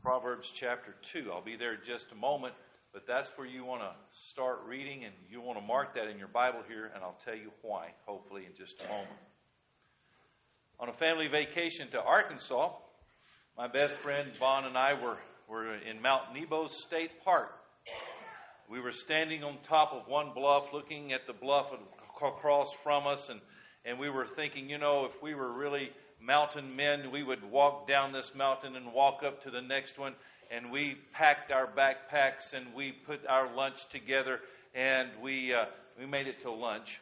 Proverbs chapter 2. I'll be there in just a moment, but that's where you want to start reading, and you want to mark that in your Bible here, and I'll tell you why, hopefully, in just a moment. On a family vacation to Arkansas, my best friend Vaughn and I were in Mount Nebo State Park. We were standing on top of one bluff, looking at the bluff across from us, and we were thinking, if we were really mountain men, we would walk down this mountain and walk up to the next one. And we packed our backpacks and we put our lunch together, and we made it till lunch.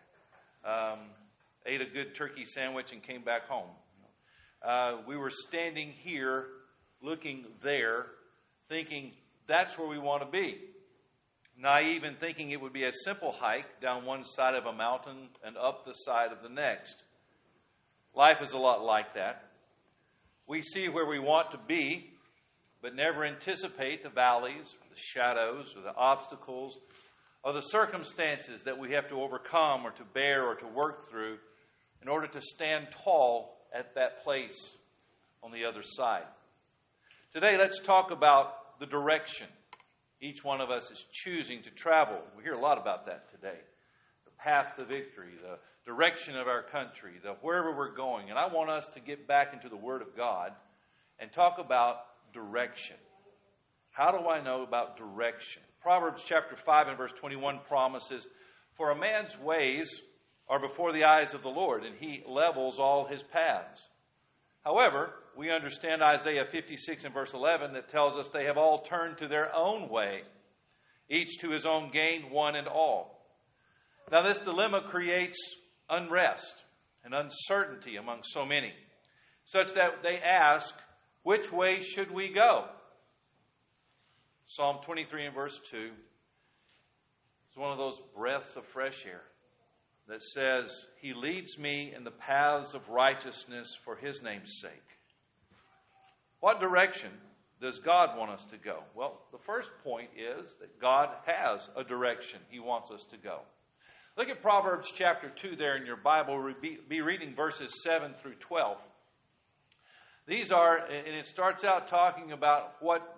Ate a good turkey sandwich and came back home. We were standing here, looking there, thinking that's where we want to be. Naive in thinking it would be a simple hike down one side of a mountain and up the side of the next. Life is a lot like that. We see where we want to be, but never anticipate the valleys, or the shadows, or the obstacles, or the circumstances that we have to overcome or to bear or to work through in order to stand tall at that place on the other side. Today, let's talk about the direction each one of us is choosing to travel. We hear a lot about that today. The path to victory, the direction of our country, the wherever we're going. And I want us to get back into the Word of God and talk about direction. How do I know about direction? Proverbs chapter 5 and verse 21 promises, "For a man's ways are before the eyes of the Lord, and he levels all his paths." However, we understand Isaiah 56 and verse 11 that tells us they have all turned to their own way, each to his own gain, one and all. Now this dilemma creates unrest and uncertainty among so many, such that they ask, which way should we go? Psalm 23 and verse 2 is one of those breaths of fresh air that says, "He leads me in the paths of righteousness for his name's sake." What direction does God want us to go? Well, the first point is that God has a direction he wants us to go. Look at Proverbs chapter 2 there in your Bible. We'll be reading verses 7 through 12. These are, and it starts out talking about what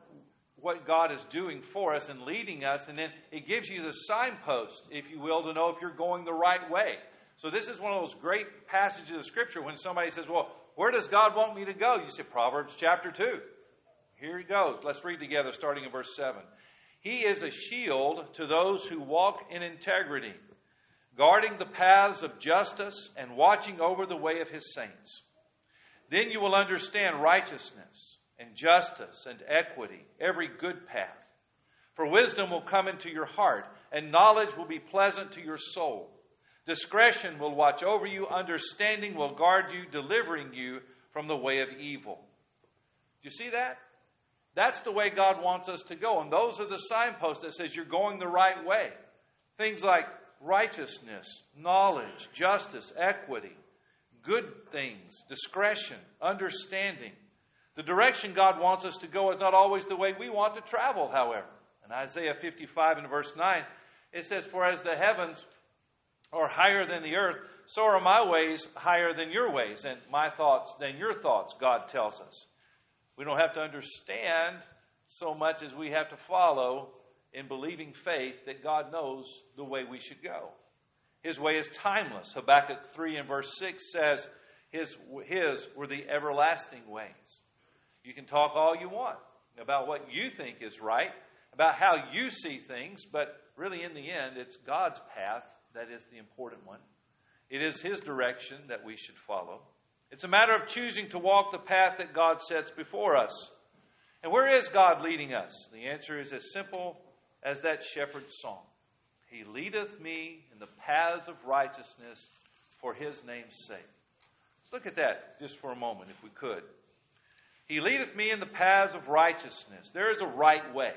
God is doing for us and leading us, and then it gives you the signpost, if you will, to know if you're going the right way. So this is one of those great passages of Scripture when somebody says, well, where does God want me to go? You say, Proverbs chapter 2. Here he goes. Let's read together starting in verse 7. "He is a shield to those who walk in integrity, guarding the paths of justice and watching over the way of his saints. Then you will understand righteousness and justice and equity, every good path. For wisdom will come into your heart, and knowledge will be pleasant to your soul. Discretion will watch over you, understanding will guard you, delivering you from the way of evil." Do you see that? That's the way God wants us to go. And those are the signposts that says you're going the right way. Things like righteousness, knowledge, justice, equity, good things, discretion, understanding. The direction God wants us to go is not always the way we want to travel, however. In Isaiah 55 and verse 9, it says, "For as the heavens are higher than the earth, so are my ways higher than your ways, and my thoughts than your thoughts," God tells us. We don't have to understand so much as we have to follow in believing faith that God knows the way we should go. His way is timeless. Habakkuk 3 and verse 6 says, His were the everlasting ways. You can talk all you want about what you think is right, about how you see things, but really in the end, it's God's path that is the important one. It is his direction that we should follow. It's a matter of choosing to walk the path that God sets before us. And where is God leading us? The answer is as simple as that shepherd's song. "He leadeth me in the paths of righteousness for his name's sake." Let's look at that just for a moment, if we could. "He leadeth me in the paths of righteousness." There is a right way.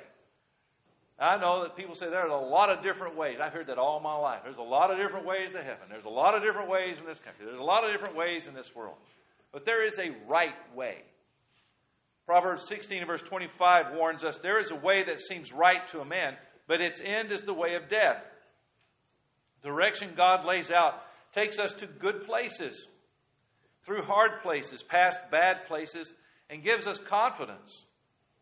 I know that people say there's a lot of different ways. I've heard that all my life. There's a lot of different ways to heaven. There's a lot of different ways in this country. There's a lot of different ways in this world. But there is a right way. Proverbs 16 and verse 25 warns us, "There is a way that seems right to a man, but its end is the way of death." The direction God lays out takes us to good places, through hard places, past bad places, and gives us confidence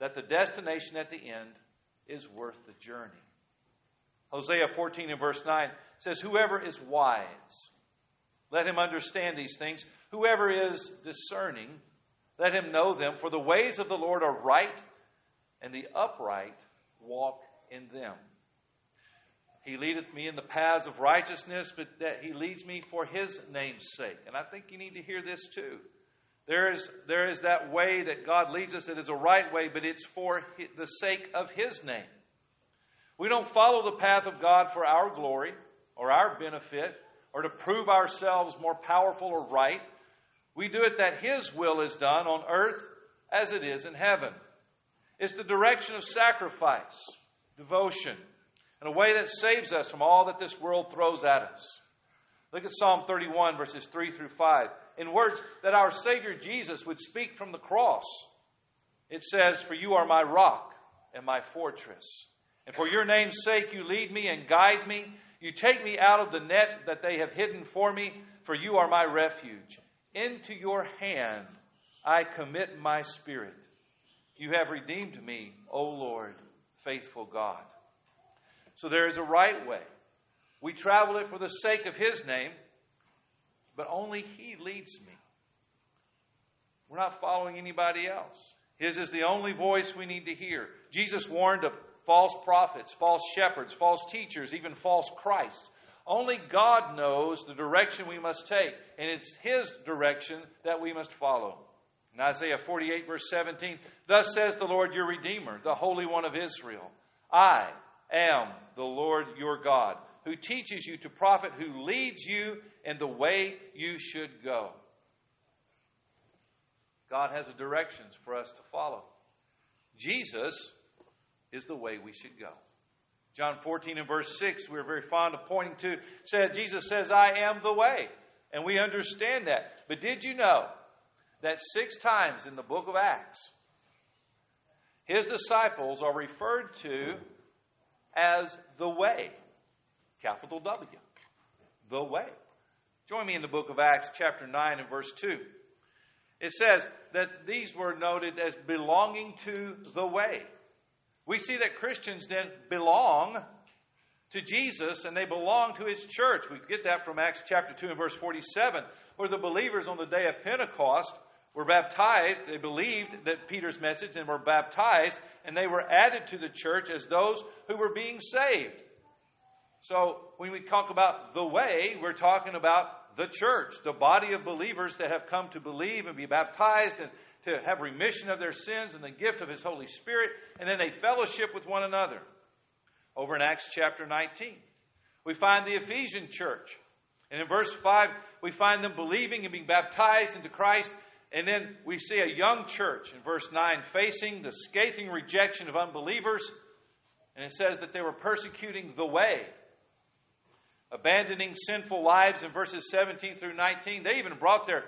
that the destination at the end is worth the journey. Hosea 14 and verse 9 says, whoever is wise, let him understand these things. Whoever is discerning, let him know them. For the ways of the Lord are right, and the upright walk in them. He leadeth me in the paths of righteousness, but that he leads me for his name's sake. And I think you need to hear this too. There is that way that God leads us that is a right way, but it's for the sake of his name. We don't follow the path of God for our glory or our benefit or to prove ourselves more powerful or right. We do it that his will is done on earth as it is in heaven. It's the direction of sacrifice, devotion, in a way that saves us from all that this world throws at us. Look at Psalm 31, verses 3 through 5. In words that our Savior Jesus would speak from the cross, it says, for you are my rock and my fortress. And for your name's sake you lead me and guide me. You take me out of the net that they have hidden for me, for you are my refuge. Into your hand I commit my spirit. You have redeemed me, O Lord, faithful God. So there is a right way. We travel it for the sake of his name, but only he leads me. We're not following anybody else. His is the only voice we need to hear. Jesus warned of false prophets, false shepherds, false teachers, even false Christs. Only God knows the direction we must take, and it's his direction that we must follow. In Isaiah 48, verse 17, thus says the Lord your Redeemer, the Holy One of Israel, I am the Lord your God, who teaches you to profit, who leads you in the way you should go. God has directions for us to follow. Jesus is the way we should go. John 14 and verse 6, we're very fond of pointing to, Jesus says, I am the way. And we understand that. But did you know that 6 times in the book of Acts, his disciples are referred to as the way, capital W, the way. Join me in the book of Acts chapter 9 and verse 2. It says that these were noted as belonging to the way. We see that Christians then belong to Jesus and they belong to his church. We get that from Acts chapter 2 and verse 47, where the believers on the day of Pentecost were baptized. They believed that Peter's message and were baptized, and they were added to the church as those who were being saved. So when we talk about the way, we're talking about the church, the body of believers that have come to believe and be baptized and to have remission of their sins and the gift of his Holy Spirit, and then they fellowship with one another. Over in Acts chapter 19, we find the Ephesian church. And in verse 5, we find them believing and being baptized into Christ. And then we see a young church in verse 9 facing the scathing rejection of unbelievers. And it says that they were persecuting the way, abandoning sinful lives in verses 17 through 19. They even brought their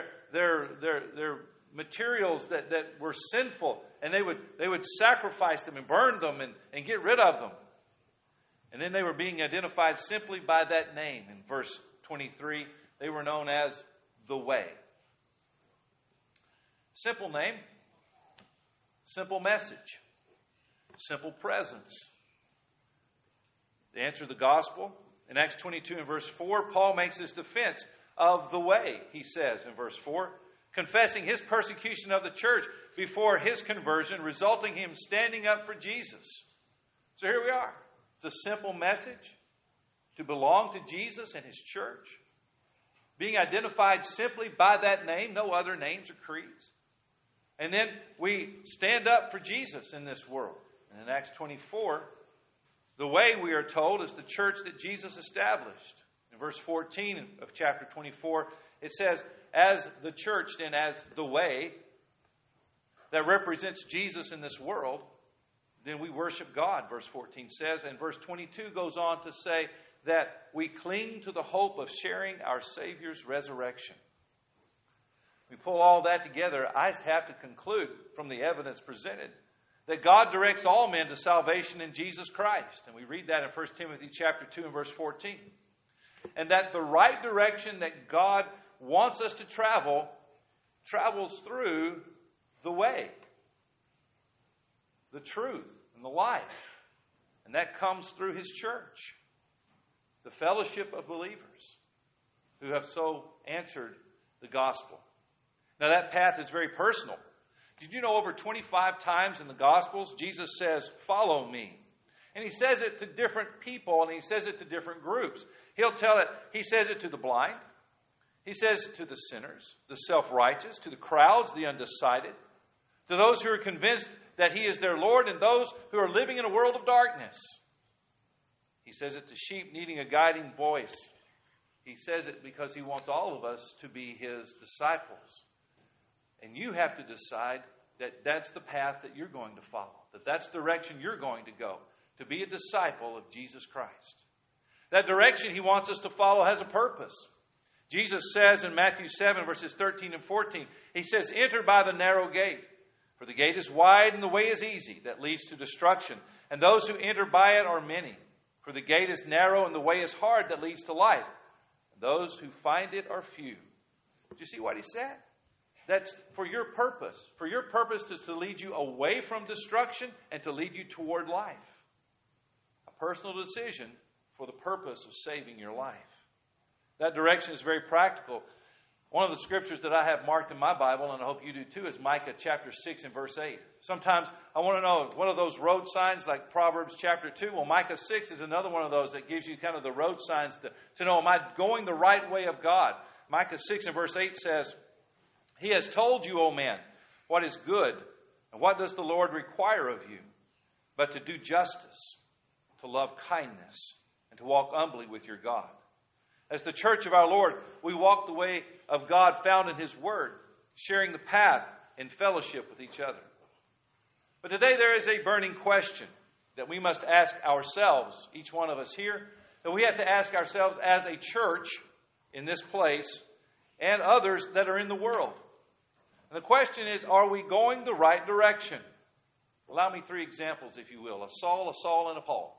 materials that were sinful, and they would sacrifice them and burn them and get rid of them. And then they were being identified simply by that name. In verse 23, they were known as the Way. Simple name, simple message, simple presence. To answer the gospel, in Acts 22 and verse 4, Paul makes his defense of the way, he says in verse 4, confessing his persecution of the church before his conversion, resulting in him standing up for Jesus. So here we are. It's a simple message to belong to Jesus and his church, being identified simply by that name, no other names or creeds. And then we stand up for Jesus in this world. And in Acts 24, the way, we are told, is the church that Jesus established. In verse 14 of chapter 24, it says, as the church, then as the way that represents Jesus in this world, then we worship God, verse 14 says. And verse 22 goes on to say that we cling to the hope of sharing our Savior's resurrection. We pull all that together, I have to conclude from the evidence presented that God directs all men to salvation in Jesus Christ. And we read that in 1 Timothy chapter 2 and verse 14. And that the right direction that God wants us to travel travels through the way. the truth, and the life. And that comes through His church, the fellowship of believers who have so answered the gospel. Now that path is very personal. Did you know over 25 times in the Gospels, Jesus says, "Follow me." And He says it to different people, and He says it to different groups. He says it to the blind. He says it to the sinners, the self-righteous, to the crowds, the undecided, to those who are convinced that He is their Lord, and those who are living in a world of darkness. He says it to sheep needing a guiding voice. He says it because He wants all of us to be His disciples. And you have to decide that that's the path that you're going to follow, that that's the direction you're going to go, to be a disciple of Jesus Christ. That direction He wants us to follow has a purpose. Jesus says in Matthew 7, verses 13 and 14, He says, "Enter by the narrow gate, for the gate is wide and the way is easy that leads to destruction. And those who enter by it are many. For the gate is narrow and the way is hard that leads to life. And those who find it are few." Do you see what He said? That's for your purpose. For your purpose is to lead you away from destruction and to lead you toward life. A personal decision for the purpose of saving your life. That direction is very practical. One of the scriptures that I have marked in my Bible, and I hope you do too, is Micah chapter 6 and verse 8. Sometimes I want to know, one of those road signs like Proverbs chapter 2? Well, Micah 6 is another one of those that gives you kind of the road signs to know, am I going the right way of God? Micah 6 and verse 8 says, "He has told you, O man, what is good, and what does the Lord require of you, but to do justice, to love kindness, and to walk humbly with your God." As the church of our Lord, we walk the way of God found in His Word, sharing the path in fellowship with each other. But today there is a burning question that we must ask ourselves, each one of us here, that we have to ask ourselves as a church in this place and others that are in the world. And the question is, are we going the right direction? Allow me 3 examples, if you will. A Saul, and a Paul.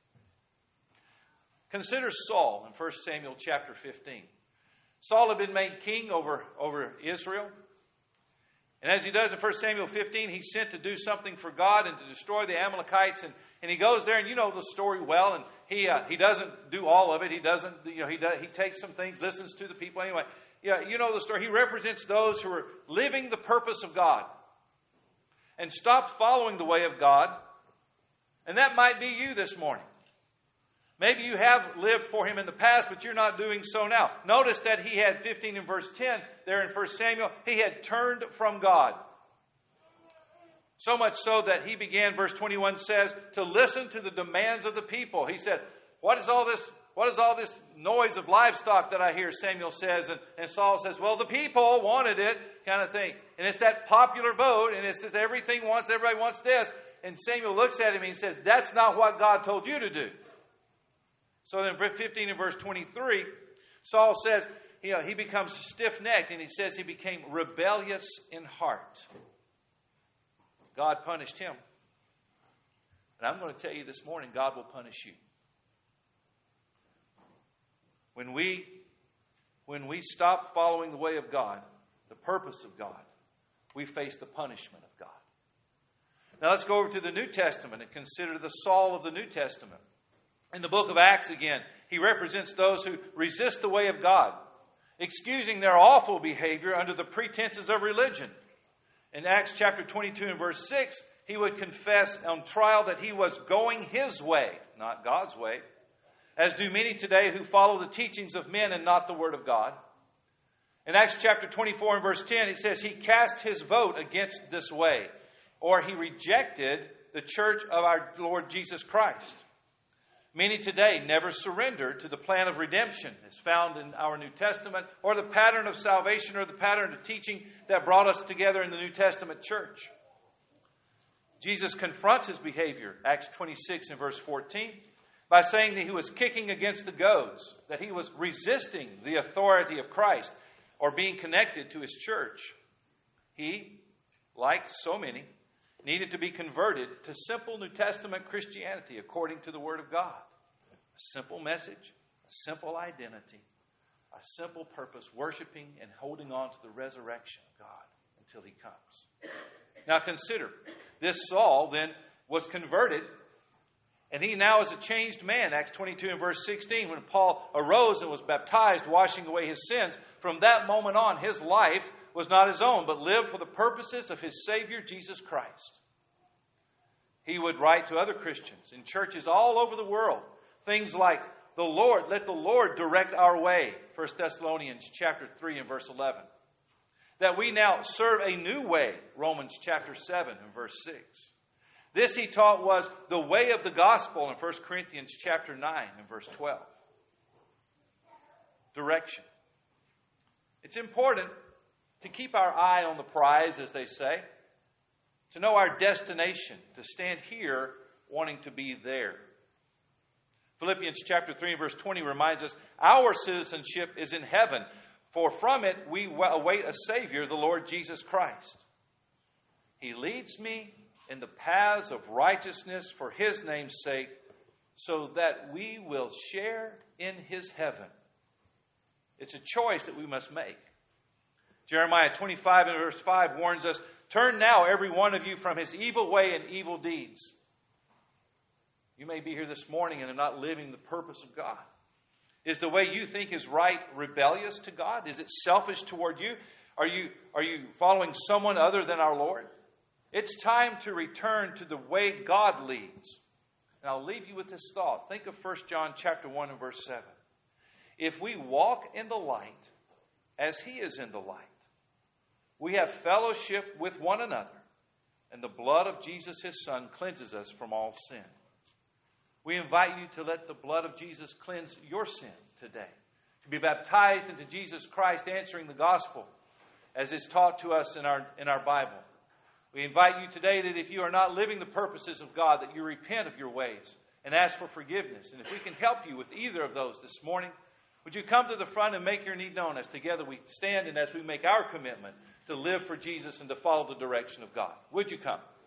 Consider Saul in 1 Samuel chapter 15. Saul had been made king over Israel. And as he does in 1 Samuel 15, he's sent to do something for God and to destroy the Amalekites. And he goes there, and you know the story well. And he doesn't do all of it. He doesn't. He takes some things, listens to the people anyway. Yeah, you know the story. He represents those who are living the purpose of God and stopped following the way of God. And that might be you this morning. Maybe you have lived for Him in the past, but you're not doing so now. Notice that he had 15 in verse 10 there in 1 Samuel. He had turned from God. So much so that he began, verse 21 says, to listen to the demands of the people. He said, what is all this noise of livestock that I hear, Samuel says. And Saul says, well, the people wanted it, kind of thing. And it's that popular vote, and it says everybody wants this. And Samuel looks at him and he says, that's not what God told you to do. So then 15 and verse 23, Saul says, he becomes stiff-necked, and he says he became rebellious in heart. God punished him. And I'm going to tell you this morning, God will punish you. When we stop following the way of God, the purpose of God, we face the punishment of God. Now let's go over to the New Testament and consider the Saul of the New Testament. In the book of Acts again, he represents those who resist the way of God, excusing their awful behavior under the pretenses of religion. In Acts chapter 22 and verse 6, he would confess on trial that he was going his way, not God's way, as do many today who follow the teachings of men and not the word of God. In Acts chapter 24 and verse 10, it says he cast his vote against this way, or he rejected the church of our Lord Jesus Christ. Many today never surrender to the plan of redemption as found in our New Testament, or the pattern of salvation, or the pattern of teaching that brought us together in the New Testament church. Jesus confronts his behavior, Acts 26 and verse 14, by saying that he was kicking against the goads, that he was resisting the authority of Christ or being connected to his church. He, like so many, needed to be converted to simple New Testament Christianity according to the Word of God. A simple message, a simple identity, a simple purpose, worshiping and holding on to the resurrection of God until He comes. Now consider, This Saul then was converted, and he now is a changed man. Acts 22 and verse 16, when Paul arose and was baptized, washing away his sins, from that moment on, his life was not his own, but lived for the purposes of his Savior, Jesus Christ. He would write to other Christians in churches all over the world things like, let the Lord direct our way, 1 Thessalonians chapter 3 and verse 11. That we now serve a new way, Romans chapter 7 and verse 6. This he taught was the way of the gospel in 1 Corinthians chapter 9 and verse 12. Direction. It's important to keep our eye on the prize, as they say, to know our destination, to stand here wanting to be there. Philippians chapter 3 and verse 20 reminds us, our citizenship is in heaven, for from it we await a Savior, the Lord Jesus Christ. He leads me in the paths of righteousness for His name's sake, so that we will share in His heaven. It's a choice that we must make. Jeremiah 25 and verse 5 warns us, turn now every one of you from his evil way and evil deeds. You may be here this morning and are not living the purpose of God. Is the way you think is right rebellious to God? Is it selfish toward you? Are you following someone other than our Lord? It's time to return to the way God leads. And I'll leave you with this thought. Think of 1 John chapter 1 and verse 7. If we walk in the light as He is in the light, we have fellowship with one another, and the blood of Jesus, His Son, cleanses us from all sin. We invite you to let the blood of Jesus cleanse your sin today, to be baptized into Jesus Christ, answering the gospel as it's taught to us in our Bible. We invite you today that if you are not living the purposes of God, that you repent of your ways and ask for forgiveness. And if we can help you with either of those this morning, would you come to the front and make your need known as together we stand and as we make our commitment to live for Jesus and to follow the direction of God? Would you come?